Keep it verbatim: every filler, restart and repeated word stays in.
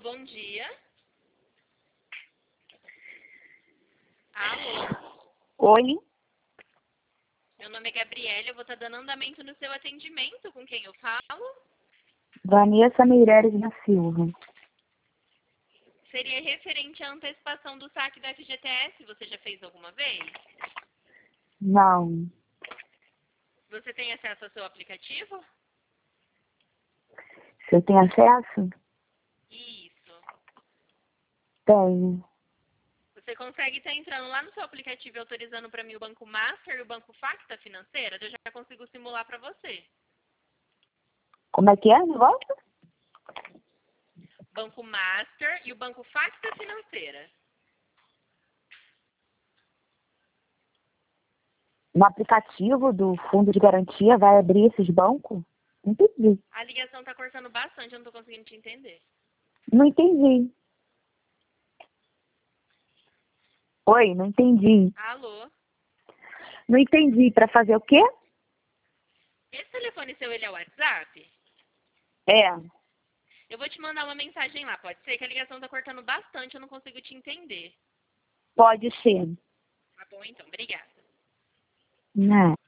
bom dia. Alô? Oi, Meu nome é Gabriela, eu vou estar dando andamento no seu atendimento. Com quem eu falo? Vanessa Meireles da Silva. Seria referente à antecipação do saque da F G T S. Você já fez alguma vez? Não. Você tem acesso ao seu aplicativo? Você tem acesso? Isso. Tenho. Você consegue estar entrando lá no seu aplicativo e autorizando para mim o Banco Master e o Banco Facta Financeira? Eu já consigo simular para você. Como é que é o negócio? Banco Master e o Banco Facta Financeira. No aplicativo do Fundo de Garantia vai abrir esses bancos? Não entendi. A ligação está cortando bastante, eu não estou conseguindo te entender. Não entendi. Oi, não entendi. Alô? Não entendi. Para fazer o quê? Esse telefone seu, ele é o WhatsApp? É. Eu vou te mandar uma mensagem lá, pode ser? Que a ligação está cortando bastante, eu não consigo te entender. Pode ser. Tá bom, então. Obrigada. Não.